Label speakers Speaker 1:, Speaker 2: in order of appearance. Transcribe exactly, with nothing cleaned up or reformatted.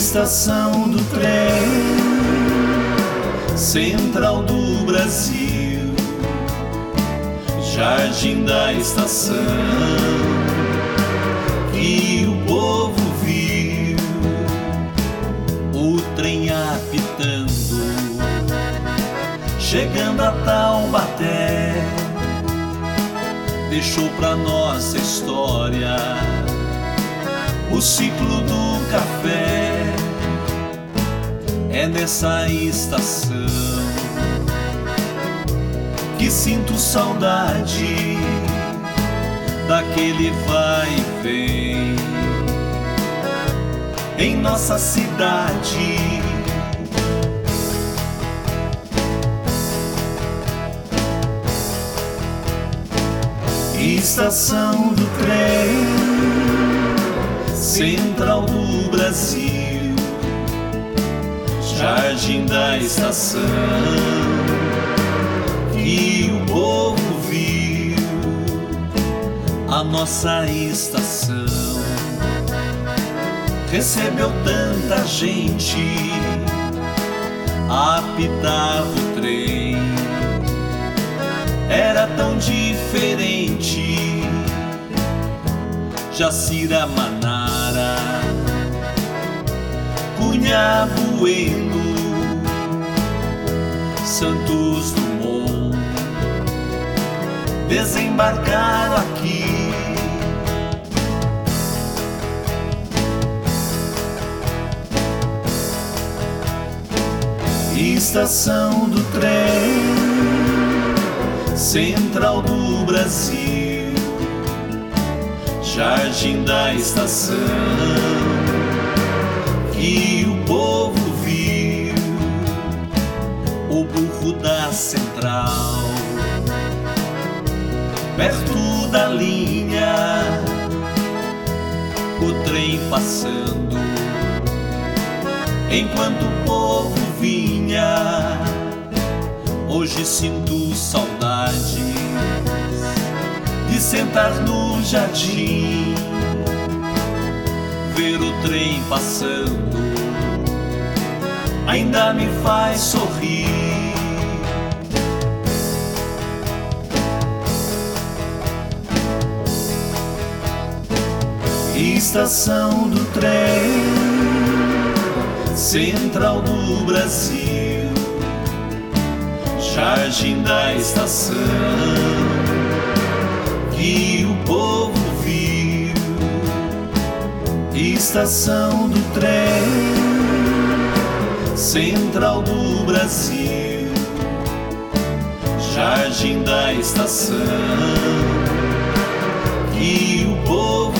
Speaker 1: Estação do trem, Central do Brasil, Jardim da Estação, que o povo viu o trem apitando, chegando a Taubaté, deixou pra nossa história o ciclo do café. É nessa estação que sinto saudade daquele vai e vem em nossa cidade. Estação do trem, Central do Brasil, Jardim da Estação, que o povo viu a nossa estação. Recebeu tanta gente a apitar o trem, era tão diferente. Jacira Manara, Cunha Bueno, Santos Dumont desembarcaram aqui. Estação do trem, Central do Brasil, Jardim da Estação, que o povo viu o burro da Central, perto da linha, o trem passando, enquanto o povo vinha. Hoje sinto saudades de sentar no jardim, ver o trem passando, ainda me faz sorrir. Estação do trem, Central do Brasil, Jardim da Estação, que o povo viu. Estação do trem, Central do Brasil, Jardim da Estação, que o povo